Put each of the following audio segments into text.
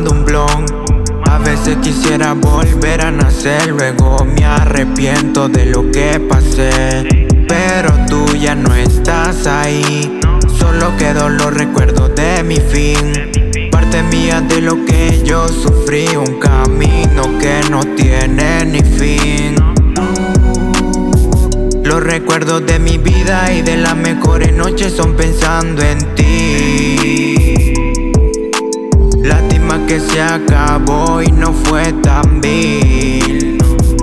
fumando un blunt. A veces quisiera volver a nacer, luego me arrepiento de lo que pasé. Pero tú ya no estás ahí, solo quedo los recuerdos de mi fin. Parte mía de lo que yo sufrí, un camino que no tiene ni fin. Los recuerdos de mi vida y de las mejores noches son pensando en ti. Lástima que se acabó y no fue tan vil.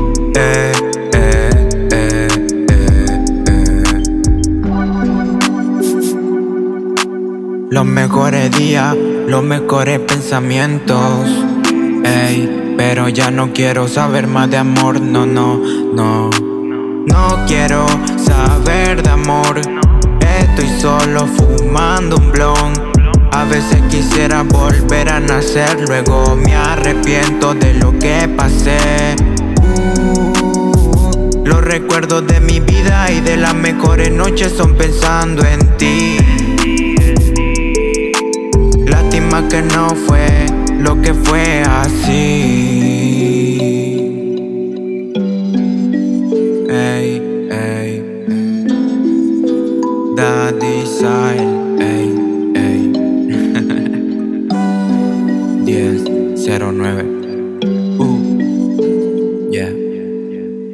Los mejores días, los mejores pensamientos. Ey, pero ya no quiero saber más de amor, no, no, no. No quiero saber de amor. Estoy solo fumando un blunt. A veces quisiera volver a nacer, luego me arrepiento de lo que pasé. Los recuerdos de mi vida y de las mejores noches son pensando en ti. Lástima que no fue lo que fue así. Ey, ey, ey. Daddy Style, ey, ey. 10-09